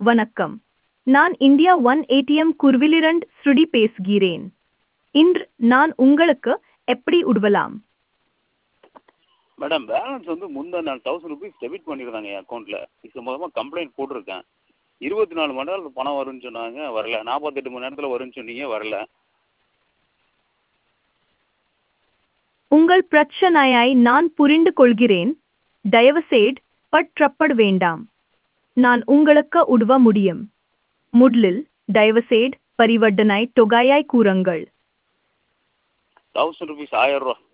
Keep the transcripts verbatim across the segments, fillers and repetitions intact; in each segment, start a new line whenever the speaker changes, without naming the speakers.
வணக்கம். நான் India one ATM குர்விலிரண்ட் ஸ்ருடி பேசுகிறேன். இன்று நான் உங்களுக்கு எப்படி உதவலாம்?
மேடம் பேலன்ஸ் வந்து முந்தா நாள் தௌசண்ட் ருபீஸ் டெபிட் பண்ணியிருந்தாங்க என் அக்கௌண்ட்டில். இது மூலமாக கம்ப்ளைண்ட் போட்டிருக்கேன். இருபத்தி நாலு மணி நேரத்தில் பணம் வரும்னு சொன்னாங்க, வரல. நாற்பத்தெட்டு மணி நேரத்தில் வரும்னு சொன்னீங்க, வரல.
உங்கள் பிரச்சனையை நான் புரிந்து கொள்கிறேன். தயவுசெய்து பற்றப்பட வேண்டாம். நான் உங்களுக்கு உதவ முடியும். முதலில் தயவுசெய்து பரிவர்த்தனை தொகையை கூறுங்கள்.
தௌசண்ட் ருபீஸ் ஆயிரம் ரூபா.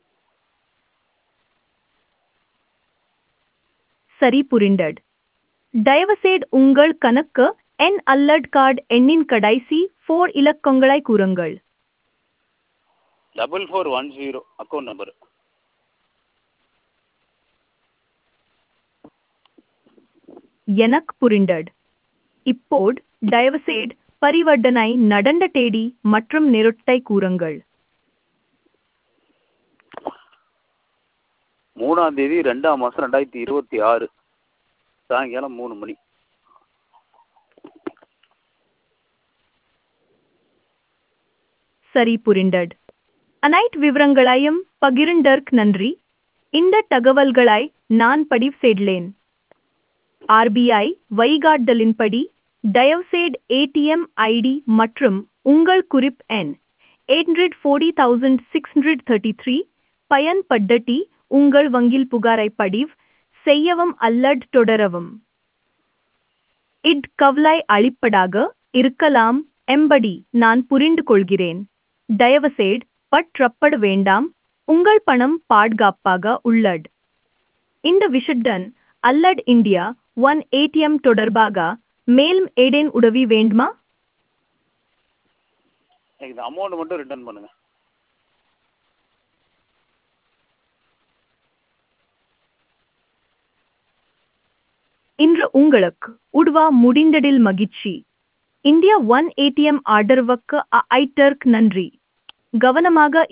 சரி, புரிந்தது. தயவுசெய்து உங்கள் கணக்கு எண் அல்லது கார்டு எண்ணின் கடைசி ஃபோர் இலக்கங்களை கூறுங்கள்.
Double four one zero account number.
எனக்கு புரிந்தது. இப்போது தயவுசெய்து பரிவர்த்தனை நடந்த தேதி மற்றும் நேரத்தை கூறுங்கள்.
மூணாம் தேதி ரெண்டாம் மாதம் ரெண்டாயிரத்தி இருபத்தி ஆறு சாயங்காலம் மூணு மணி.
சரி, புரிந்தது. அனைத்து விவரங்களையும் பகிர்ந்ததற்கு நன்றி. இந்த தகவல்களை நான் பதிவு செய்தேன். ஆர்பிஐ வழிகாட்டுதலின்படி தயவுசெய்து ஏடிஎம் ஐடி மற்றும் உங்கள் குறிப்பு எண் எட்டு நாற்பது ஆறு மூன்று மூன்று பயன்படுத்தி உங்கள் வங்கியில் புகாரை பதிவு செய்யவும் அல்லது தொடரவும். இது கவலை அளிப்பதாக இருக்கலாம் என்பதை நான் புரிந்து கொள்கிறேன். தயவுசெய்து பற்றப்பட வேண்டாம். உங்கள் பணம் பாதுகாப்பாக உள்ளது. இந்த விஷயத்துடன் அல்லது இந்தியா ஒன் ஏடிஎம் தொடர்பாக மேலும் ஏதேனும் உதவி வேண்டுமா?
எனக்கு இந்த அமௌண்ட் மட்டும் ரிட்டர்ன் பண்ணுங்க.
இன்று உங்களுக்கு உதவ முடிந்ததில் மகிழ்ச்சி. இந்தியா ஒன் ஏடிஎம் ஆதரவுக்கு அழைத்ததற்கு நன்றி. கவனமாக